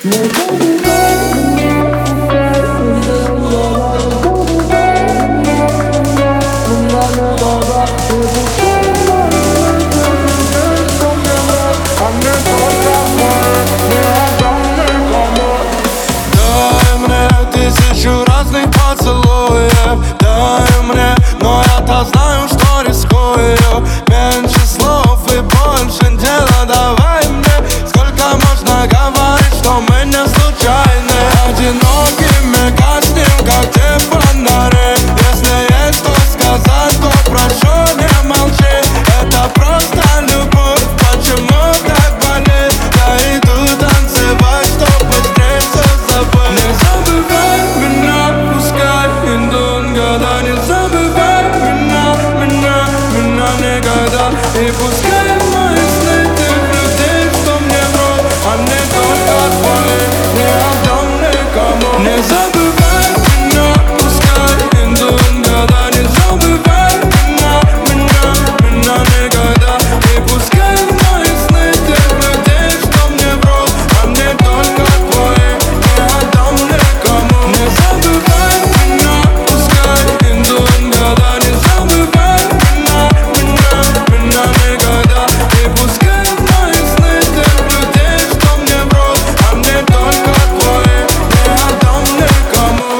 Тысячу разных поцелуев дай мне, но я-то знаю, что рискую. Меньше слов и больше дела, давай мне. Сколько можно говорить, что мы не случайны? Одинокими гаснем, как те фонари. Если есть что сказать, то прошу, не молчи. Это просто любовь, почему так болит? Я иду танцевать, чтоб быстрее все забыть. Не забывай меня, пускай идут года. Не забывай меня никогда. И пускай мои сны тех людей, что мне врут, а не только твои, не отдам никому. Не забывай меня, пускай идут года. Не забывай меня никогда. И пускай мои сны тех людей, что мне врут, а не только твои, не отдам никому. Не забывай меня, пускай идут года. Не забывай меня никогда. И пускай мои сны тех людей, что мне врут, а не только твои, не отдам никому.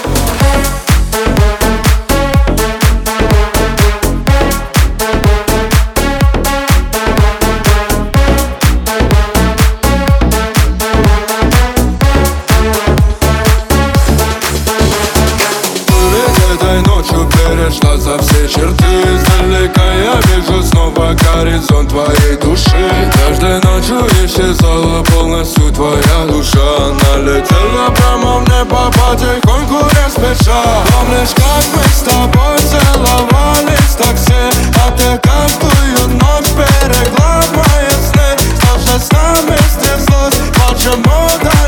Этой ночью перешла за все черты. Издалека я вижу снова горизонт твоей души. Каждой ночью исчезала полностью твоя душа. Она летела прямо в небо, потихоньку не спеша. Помнишь, как мы с тобой целовались в такси? А ты каждую ночь берегла мои сны. Что же с нами стряслось? Почему так?